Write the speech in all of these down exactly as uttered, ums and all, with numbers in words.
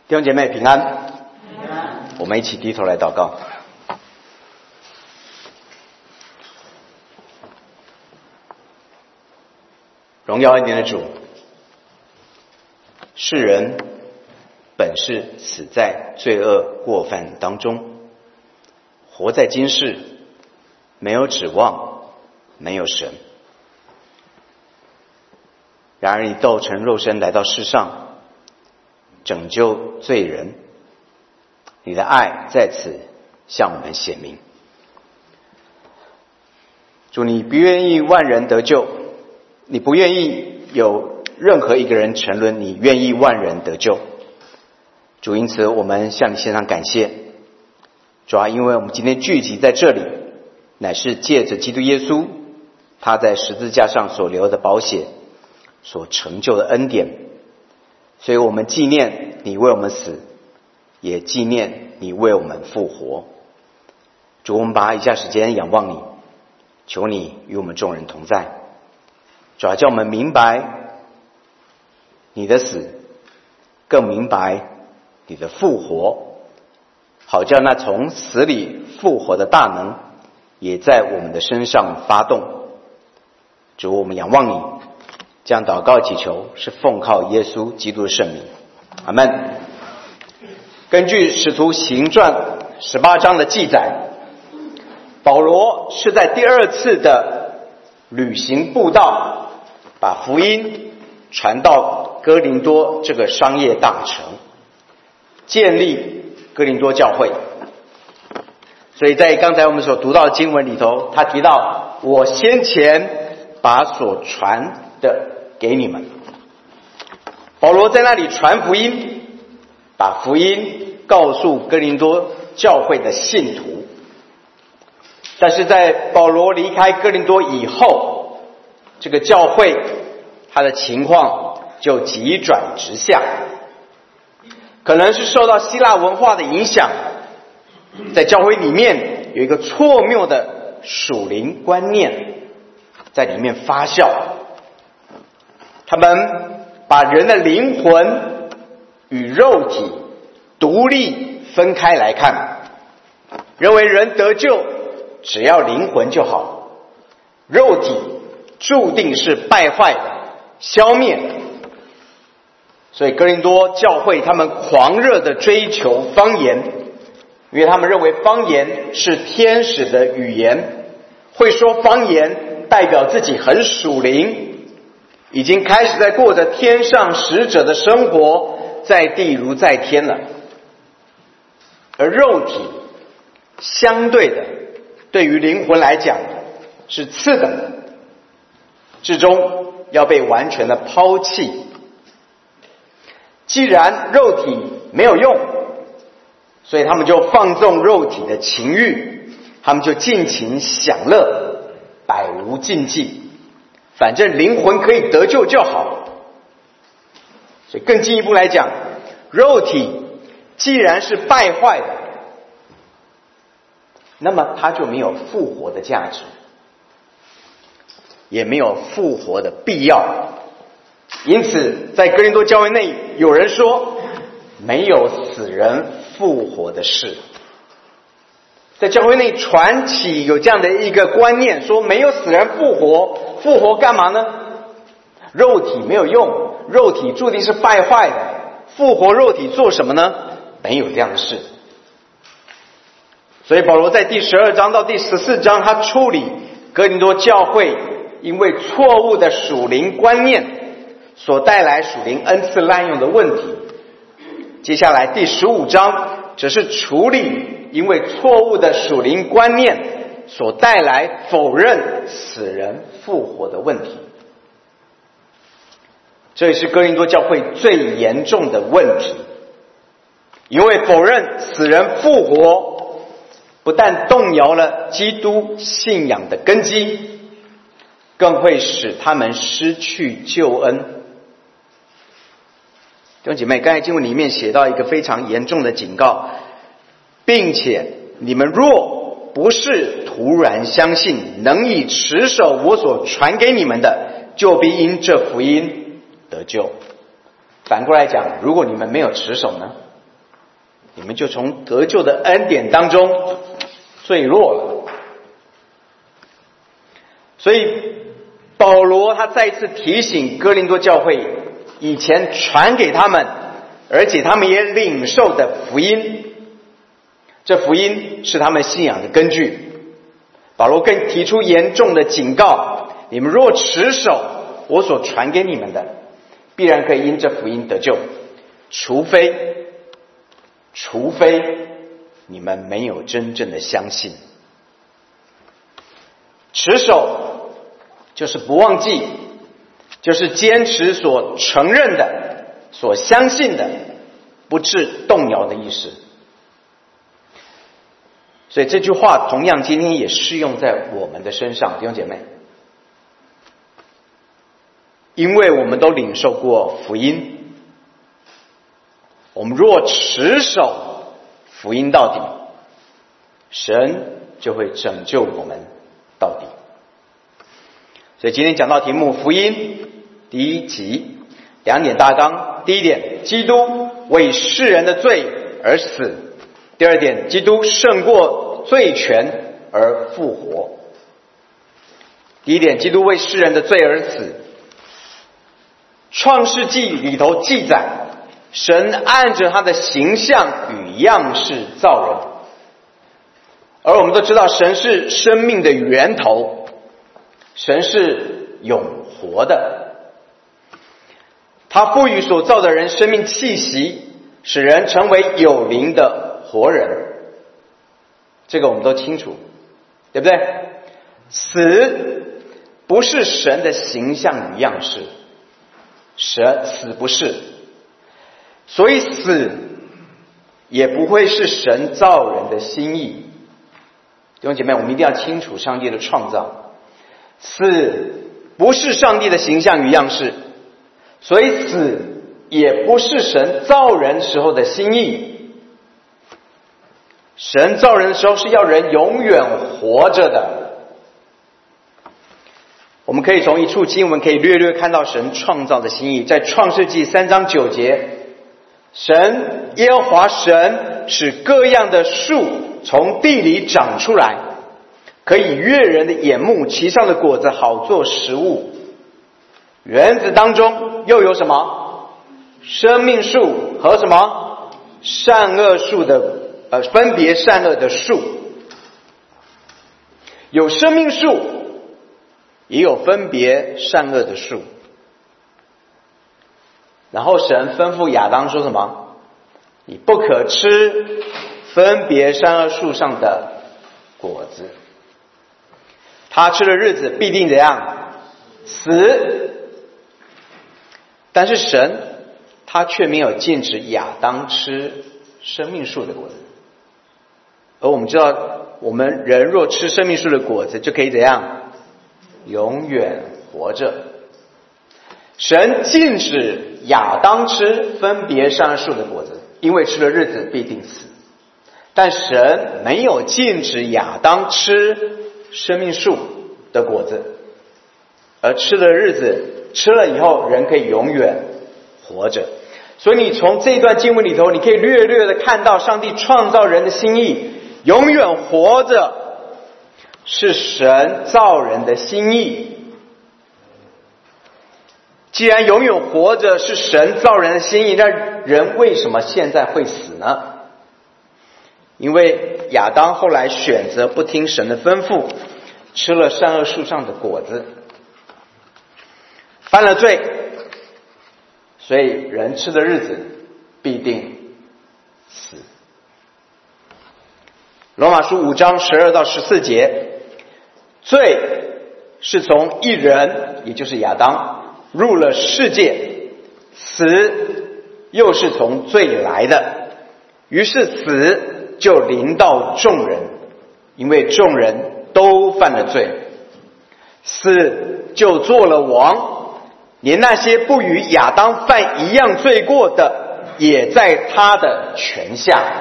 弟兄姐妹平安，平安，我们一起低头来祷告。荣耀恩典的主，世人本是死在罪恶过犯当中，活在今世，没有指望，没有神。然而你道成肉身来到世上，拯救罪人，你的爱在此向我们显明。主，你不愿意万人得救，你不愿意有任何一个人沉沦，你愿意万人得救。主，因此我们向你献上感谢。主啊，因为我们今天聚集在这里，乃是借着基督耶稣他在十字架上所流的宝血所成就的恩典，所以我们纪念你为我们死，也纪念你为我们复活。主，我们把以下时间仰望你，求你与我们众人同在。主要叫我们明白你的死，更明白你的复活，好叫那从死里复活的大能也在我们的身上发动。主，我们仰望你，这样祷告祈求是奉靠耶稣基督的圣名，阿们。根据使徒行传十八章的记载，保罗是在第二次的旅行布道，把福音传到哥林多这个商业大城，建立哥林多教会。所以在刚才我们所读到的经文里头，他提到我先前把所传的给你们。保罗在那里传福音，把福音告诉哥林多教会的信徒。但是在保罗离开哥林多以后，这个教会它的情况就急转直下，可能是受到希腊文化的影响，在教会里面有一个错谬的属灵观念在里面发酵。他们把人的灵魂与肉体独立分开来看，认为人得救只要灵魂就好，肉体注定是败坏的、消灭的。所以哥林多教会他们狂热的追求方言，因为他们认为方言是天使的语言，会说方言代表自己很属灵，已经开始在过着天上使者的生活，在地如在天了。而肉体相对的，对于灵魂来讲是次等的，至终要被完全的抛弃。既然肉体没有用，所以他们就放纵肉体的情欲，他们就尽情享乐，百无禁忌，反正灵魂可以得救就好。所以更进一步来讲，肉体既然是败坏的，那么它就没有复活的价值，也没有复活的必要。因此在哥林多教会内有人说没有死人复活的事，在教会内传起有这样的一个观念，说没有死人复活，复活干嘛呢？肉体没有用，肉体注定是败坏的，复活肉体做什么呢？没有这样的事。所以保罗在第十二章到第十四章，他处理哥林多教会因为错误的属灵观念所带来属灵恩赐滥用的问题。接下来第十五章则是处理因为错误的属灵观念所带来否认死人复活的问题。这也是哥林多教会最严重的问题，因为否认死人复活，不但动摇了基督信仰的根基，更会使他们失去救恩。弟兄姐妹，刚才经文里面写到一个非常严重的警告，并且你们若不是突然相信，能以持守我所传给你们的，就必因这福音得救。反过来讲，如果你们没有持守呢？ 你们就从得救的恩典当中坠落了。所以保罗他再一次提醒哥林多教会，以前传给他们，而且他们也领受的福音，这福音是他们信仰的根据。保罗更提出严重的警告，你们若持守我所传给你们的，必然可以因这福音得救，除非除非你们没有真正的相信。持守就是不忘记，就是坚持所承认的、所相信的，不致动摇的意思。所以这句话同样今天也适用在我们的身上，弟兄姐妹。因为我们都领受过福音，我们若持守福音到底，神就会拯救我们到底。所以今天讲到题目福音第一集，两点大纲。第一点，基督为世人的罪而死；第二点，基督胜过罪权而复活。第一点，基督为世人的罪而死。创世纪里头记载，神按着他的形象与样式造人，而我们都知道神是生命的源头，神是永活的，他赋予所造的人生命气息，使人成为有灵的活人，这个我们都清楚，对不对？死不是神的形象与样式，神死不是，所以死也不会是神造人的心意。弟兄姐妹，我们一定要清楚上帝的创造，死不是上帝的形象与样式，所以死也不是神造人时候的心意。神造人的时候是要人永远活着的。我们可以从一处经文可以略略看到神创造的心意，在创世纪三章九节，神耶和华神使各样的树从地里长出来，可以悦人的眼目，其上的果子好做食物。园子当中又有什么？生命树和什么？善恶树的呃，分别善恶的树。有生命树，也有分别善恶的树。然后神吩咐亚当说什么？你不可吃分别善恶树上的果子，他吃的日子必定怎样？死。但是神他却没有禁止亚当吃生命树的果子，而我们知道我们人若吃生命树的果子就可以怎样？永远活着。神禁止亚当吃分别善恶树的果子，因为吃的日子必定死。但神没有禁止亚当吃生命树的果子，而吃的日子吃了以后人可以永远活着。所以你从这段经文里头，你可以略略的看到上帝创造人的心意，永远活着是神造人的心意。既然永远活着是神造人的心意，那人为什么现在会死呢？因为亚当后来选择不听神的吩咐，吃了善恶树上的果子，犯了罪，所以人吃的日子必定死。罗马书五章十二到十四节，罪是从一人，也就是亚当入了世界，死又是从罪来的，于是死就临到众人，因为众人都犯了罪，死就做了王，连那些不与亚当犯一样罪过的，也在他的权下。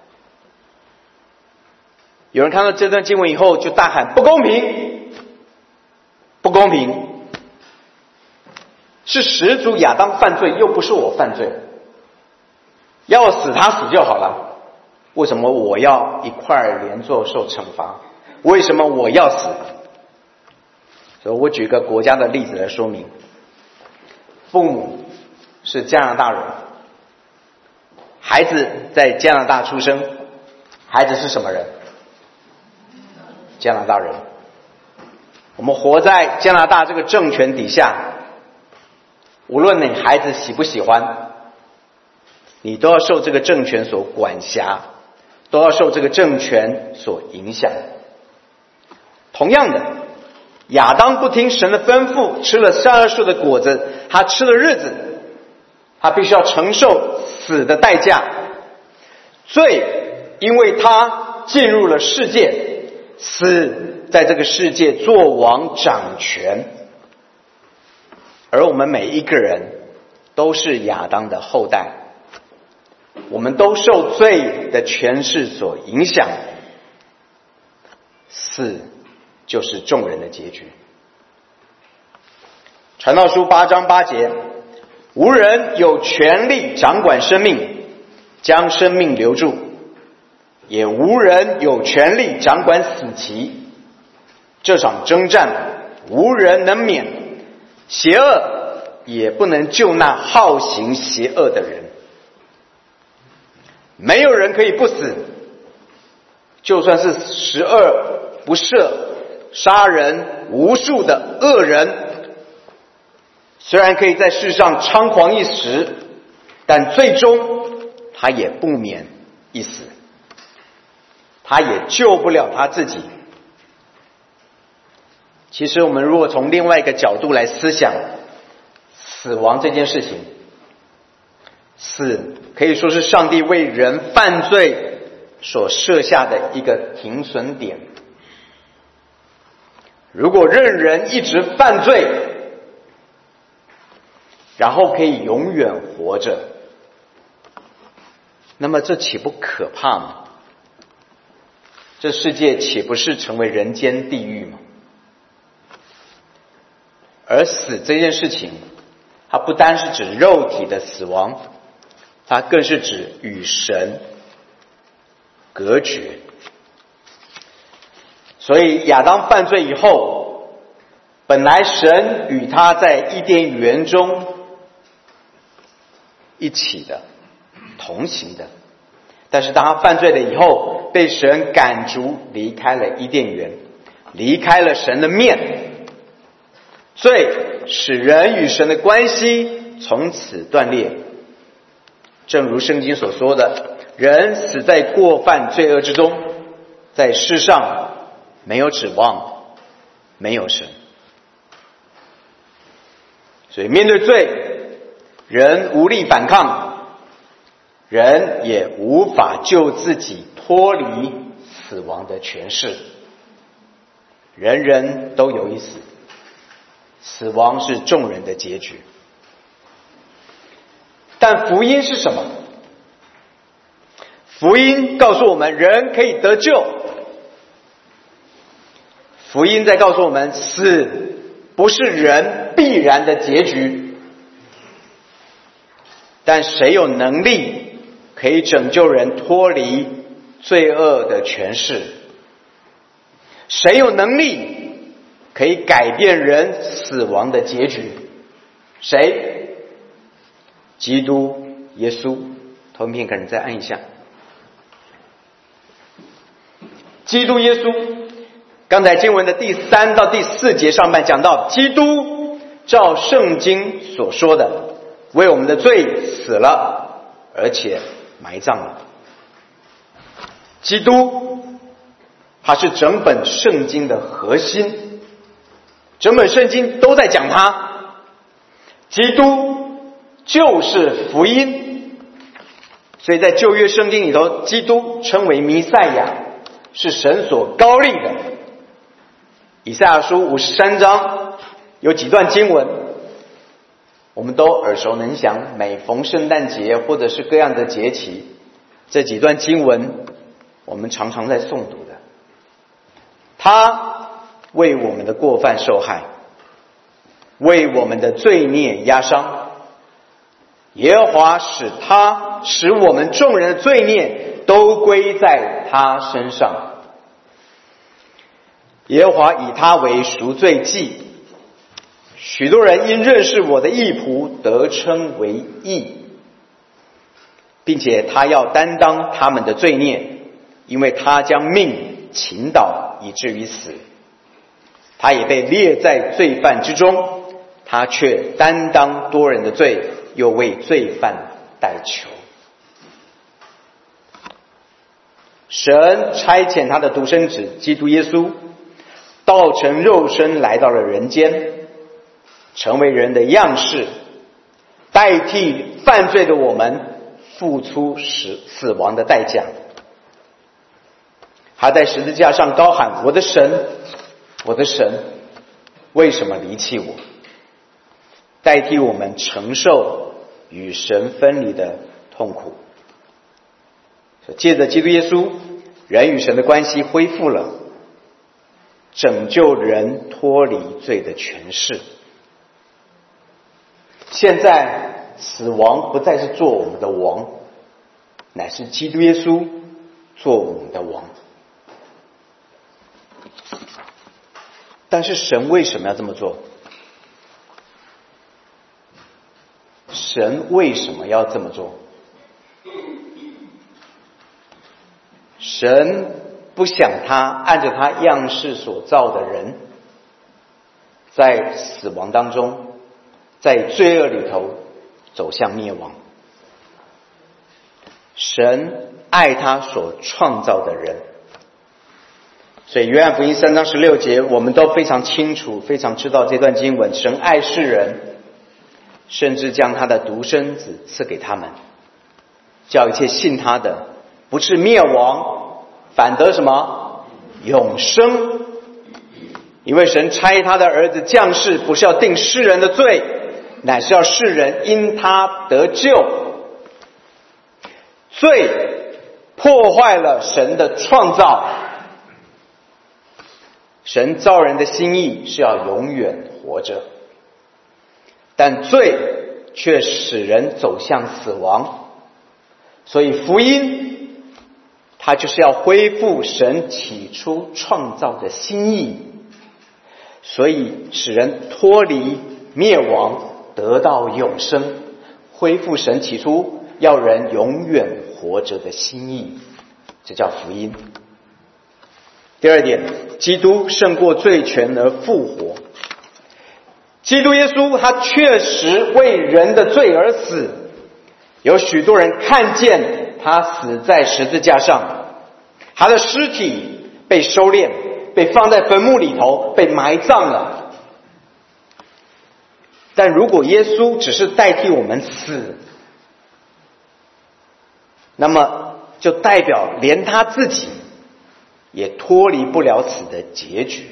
有人看到这段经文以后就大喊不公平，不公平，是始祖亚当犯罪，又不是我犯罪，要我死他死就好了， 为什么我要一块儿连坐受惩罚？为什么我要死？所以我举个国家的例子来说明。父母是加拿大人，孩子在加拿大出生，孩子是什么人？加拿大人。我们活在加拿大这个政权底下，无论你孩子喜不喜欢，你都要受这个政权所管辖，都要受这个政权所影响。同样的，亚当不听神的吩咐，吃了善恶树的果子，他吃的日子，他必须要承受死的代价。罪，因为他进入了世界，死在这个世界做王掌权。而我们每一个人都是亚当的后代，我们都受罪的权势所影响，死就是众人的结局。传道书八章八节，无人有权力掌管生命，将生命留住，也无人有权力掌管死期。这场征战无人能免，邪恶也不能救那好行邪恶的人。没有人可以不死，就算是十恶不赦、杀人无数的恶人，虽然可以在世上猖狂一时，但最终他也不免一死，他也救不了他自己。其实我们如果从另外一个角度来思想死亡这件事情，死可以说是上帝为人犯罪所设下的一个停损点。如果任人一直犯罪，然后可以永远活着，那么这岂不可怕吗？这世界岂不是成为人间地狱吗？而死这件事情，它不单是指肉体的死亡，它更是指与神隔绝。所以亚当犯罪以后，本来神与他在伊甸园中一起的、同行的，但是当他犯罪了以后，被神赶逐离开了伊甸园，离开了神的面。罪使人与神的关系从此断裂。正如圣经所说的，人死在过犯罪恶之中，在世上没有指望，没有神。所以面对罪，人无力反抗，人也无法救自己脱离死亡的权势。人人都有一死，死亡是众人的结局。但福音是什么？福音告诉我们人可以得救。福音在告诉我们，死不是人必然的结局。但谁有能力可以拯救人脱离罪恶的权势？谁有能力可以改变人死亡的结局？谁？基督耶稣。投影片可能再按一下。基督耶稣，刚才经文的第三到第四节上半讲到，基督照圣经所说的，为我们的罪死了，而且埋葬了。基督他是整本圣经的核心，整本圣经都在讲他。基督就是福音，所以在旧约圣经里头，基督称为弥赛亚，是神所膏立的。以赛亚书五十三章有几段经文我们都耳熟能详，每逢圣诞节或者是各样的节期，这几段经文我们常常在诵读的。他为我们的过犯受害，为我们的罪孽压伤。耶和华使他使我们众人的罪孽都归在他身上。耶和华以他为赎罪祭，许多人因认识我的义仆得称为义，并且他要担当他们的罪孽，因为他将命倾倒以至于死。他也被列在罪犯之中，他却担当多人的罪，又为罪犯代求。神差遣他的独生子基督耶稣，道成肉身来到了人间，成为人的样式，代替犯罪的我们付出死死亡的代价。他在十字架上高喊：我的神，我的神，为什么离弃我？代替我们承受与神分离的痛苦。借着基督耶稣，人与神的关系恢复了，拯救人脱离罪的权势。现在死亡不再是做我们的王，乃是基督耶稣做我们的王。但是神为什么要这么做？神为什么要这么做？神不想他按着他样式所造的人，在死亡当中，在罪恶里头走向灭亡。神爱他所创造的人。所以约翰福音三章十六节，我们都非常清楚，非常知道这段经文，神爱世人，甚至将他的独生子赐给他们，叫一切信他的不至灭亡，反得什么？永生。因为神差他的儿子降世，不是要定世人的罪，乃是要世人因他得救。罪破坏了神的创造，神造人的心意是要永远活着，但罪却使人走向死亡。所以福音它就是要恢复神起初创造的心意，所以使人脱离灭亡，得到永生，恢复神起初要人永远活着的心意，这叫福音。第二点，基督胜过罪权而复活。基督耶稣他确实为人的罪而死，有许多人看见他死在十字架上，他的尸体被收敛，被放在坟墓里头，被埋葬了。但如果耶稣只是代替我们死，那么就代表连他自己也脱离不了死的结局。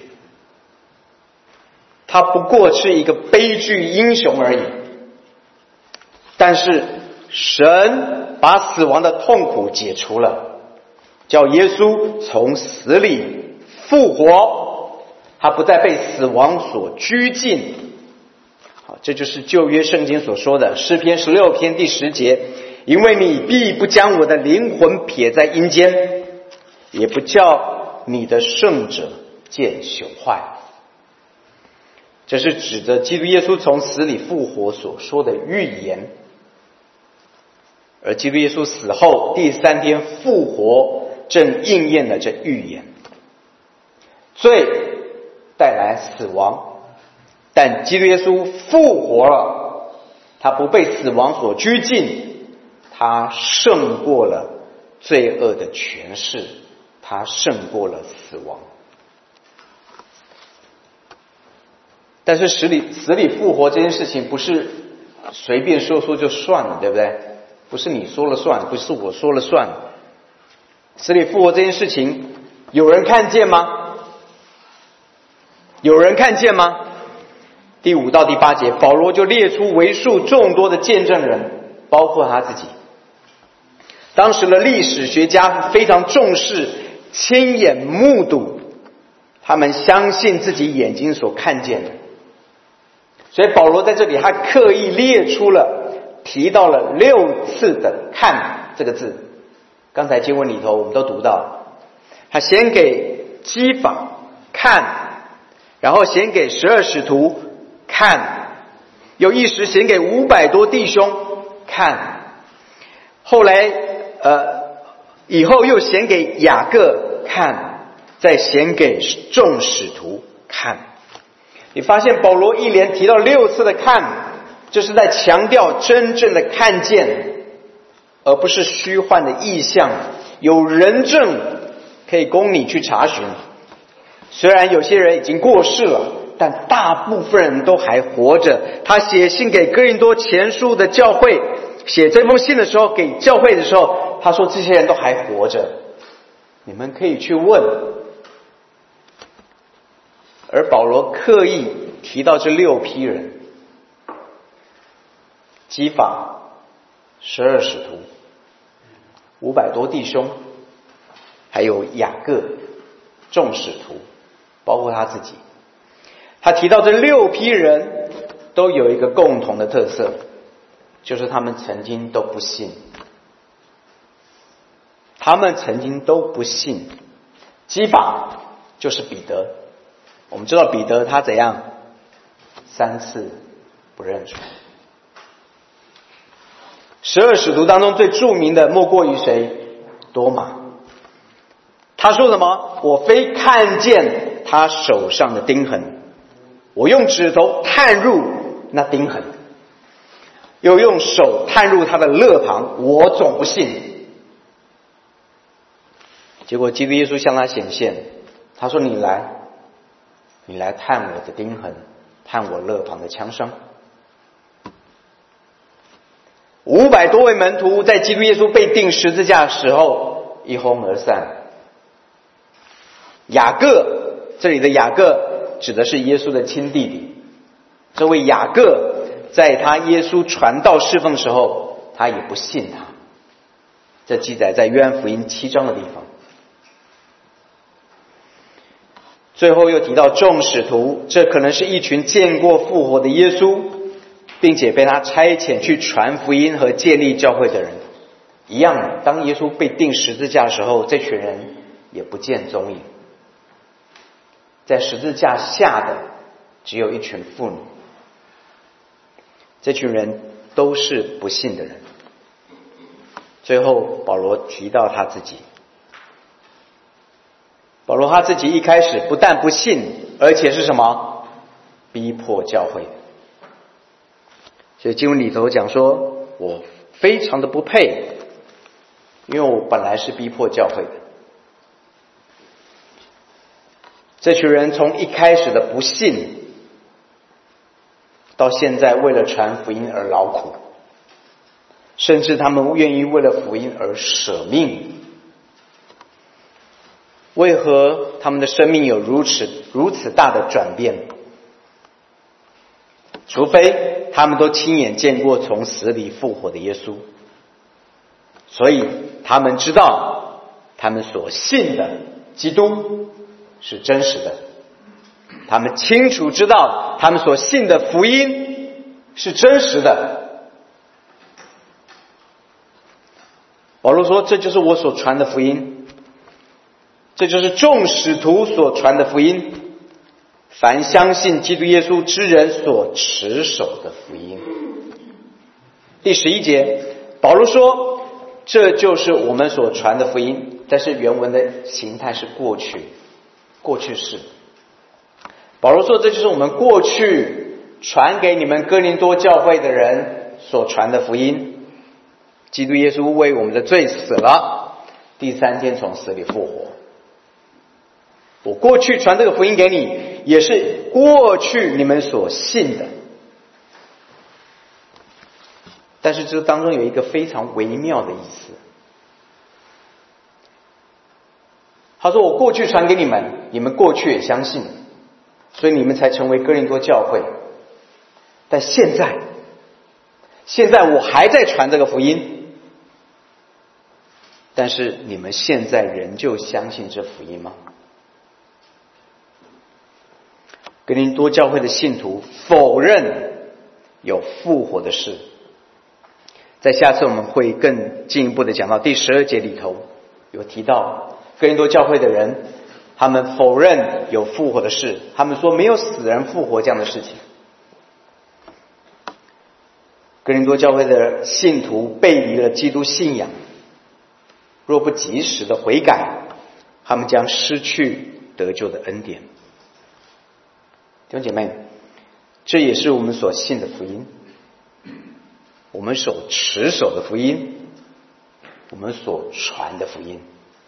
他不过是一个悲剧英雄而已。但是神把死亡的痛苦解除了，叫耶稣从死里复活，他不再被死亡所拘禁。好，这就是旧约圣经所说的诗篇十六篇第十节，因为你必不将我的灵魂撇在阴间，也不叫你的圣者见朽坏。这是指着基督耶稣从死里复活所说的预言。而基督耶稣死后第三天复活，正应验了这预言。罪带来死亡，但基督耶稣复活了，他不被死亡所拘禁，他胜过了罪恶的权势，他胜过了死亡。但是死里死里复活这件事情不是随便说说就算了，对不对？不是你说了算，不是我说了算。死里复活这件事情有人看见吗？有人看见吗？第五到第八节，保罗就列出为数众多的见证人，包括他自己。当时的历史学家非常重视亲眼目睹，他们相信自己眼睛所看见的。所以保罗在这里他刻意列出了提到了六次的看这个字， 刚才经文里头我们都读到，他先给基法看，然后先给十二使徒看，又一时先给五百多弟兄看，后来呃以后又先给雅各看，再先给众使徒看。你发现保罗一连提到六次的看，这是在强调真正的看见，而不是虚幻的意象，有人证可以供你去查询。虽然有些人已经过世了，但大部分人都还活着。他写信给哥林多前书的教会，写这封信的时候，给教会的时候，他说这些人都还活着，你们可以去问。而保罗刻意提到这六批人：基法、十二使徒、五百多弟兄，还有雅各、众使徒，包括他自己。他提到这六批人都有一个共同的特色，就是他们曾经都不信。他们曾经都不信。基法就是彼得，我们知道彼得他怎样三次不认主。十二使徒当中最著名的莫过于谁？多马。他说什么？我非看见他手上的钉痕，我用指头探入那钉痕，又用手探入他的肋旁，我总不信。结果基督耶稣向他显现，他说：你来，你来探我的钉痕，探我肋旁的枪伤。五百多位门徒在基督耶稣被钉十字架的时候一哄而散。雅各，这里的雅各指的是耶稣的亲弟弟。这位雅各在他耶稣传道侍奉的时候，他也不信他。这记载在约翰福音七章的地方。最后又提到众使徒，这可能是一群见过复活的耶稣，并且被他差遣去传福音和建立教会的人。一样，当耶稣被钉十字架的时候，这群人也不见踪影。在十字架下的只有一群妇女，这群人都是不信的人。最后保罗提到他自己，保罗他自己一开始不但不信，而且是什么？逼迫教会。所以经文里头讲说，我非常的不配，因为我本来是逼迫教会的。这群人从一开始的不信，到现在为了传福音而劳苦，甚至他们愿意为了福音而舍命。为何他们的生命有如此如此大的转变？除非他们都亲眼见过从死里复活的耶稣，所以他们知道他们所信的基督是真实的，他们清楚知道他们所信的福音是真实的。保罗说，这就是我所传的福音，这就是众使徒所传的福音，凡相信基督耶稣之人所持守的福音。第十一节，保罗说，这就是我们所传的福音，但是原文的形态是过去，过去式。保罗说，这就是我们过去传给你们哥林多教会的人所传的福音。基督耶稣为我们的罪死了，第三天从死里复活。我过去传这个福音给你，也是过去你们所信的。但是这当中有一个非常微妙的意思。他说，我过去传给你们，你们过去也相信，所以你们才成为哥林多教会。但现在，现在我还在传这个福音，但是你们现在仍旧相信这福音吗？哥林多教会的信徒否认有复活的事， 在下次我们会更进一步的讲到第十二节里头有提到哥林多教会的人，他们否认有复活的事，他们说没有死人复活这样的事情。哥林多教会的信徒背离了基督信仰，若不及时的悔改，他们将失去得救的恩典。弟兄姐妹，这也是我们所信的福音，我们所持守的福音，我们所传的福音。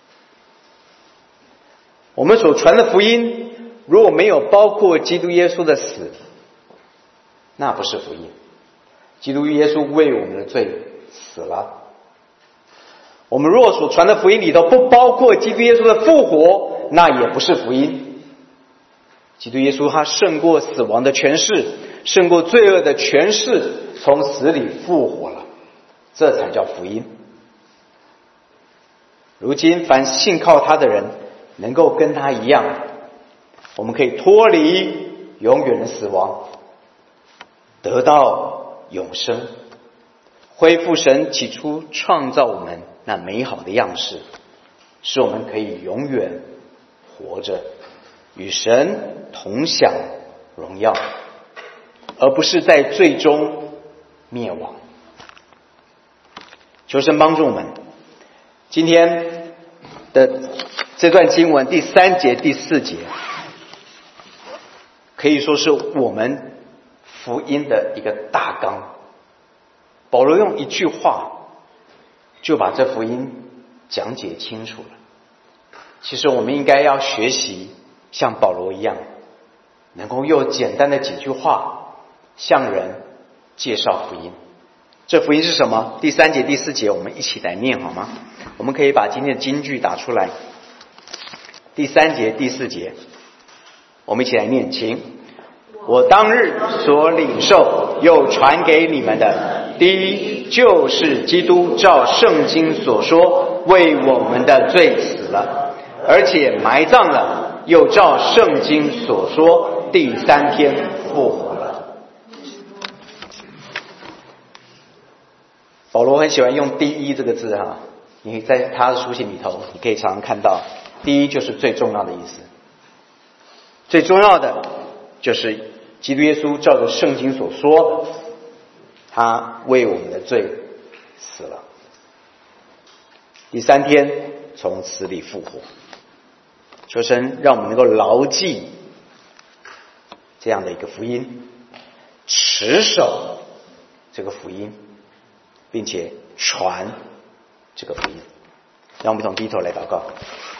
我们所传的福音如果没有包括基督耶稣的死，那不是福音。基督耶稣为我们的罪死了。我们若所传的福音里头不包括基督耶稣的复活，那也不是福音。基督耶稣他胜过死亡的权势，胜过罪恶的权势，从死里复活了，这才叫福音。如今凡信靠他的人能够跟他一样，我们可以脱离永远的死亡，得到永生，恢复神起初创造我们那美好的样式，使我们可以永远活着，与神同享荣耀，而不是在最终灭亡。求神帮助我们，今天的这段经文第三节第四节可以说是我们福音的一个大纲。保罗用一句话就把这福音讲解清楚了。其实我们应该要学习像保罗一样，能够用简单的几句话向人介绍福音。这福音是什么？第三节第四节我们一起来念好吗？我们可以把今天的金句打出来。第三节第四节我们一起来念，请。我当日所领受又传给你们的，第一就是基督照圣经所说为我们的罪死了，而且埋葬了，又照圣经所说第三天复活了。保罗很喜欢用第一这个字哈，你在他的书信里头你可以常常看到，第一就是最重要的意思。最重要的就是基督耶稣照着圣经所说的，他为我们的罪死了，第三天从死里复活。求神让我们能够牢记这样的一个福音，持守这个福音，并且传这个福音。让我们一同低头来祷告。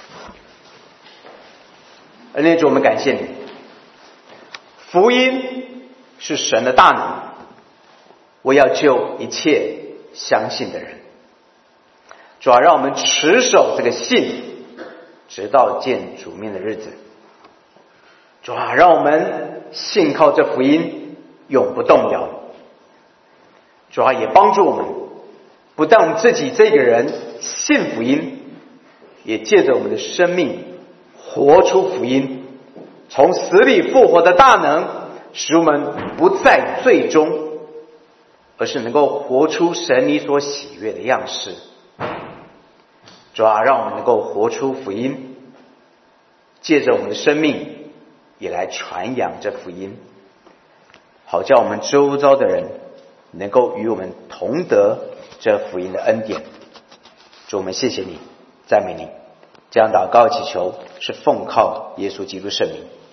恩天主，我们感谢你，福音是神的大能，为要救一切相信的人。主要让我们持守这个信，直到见主面的日子。主啊，让我们信靠这福音，永不动摇。主啊，也帮助我们，不但自己这个人信福音，也借着我们的生命活出福音，从死里复活的大能，使我们不在罪中，而是能够活出神你所喜悦的样式。主啊，让我们能够活出福音，借着我们的生命也来传扬这福音，好叫我们周遭的人能够与我们同得这福音的恩典。主，我们谢谢你，赞美你，这样祷告祈求是奉靠耶稣基督圣名。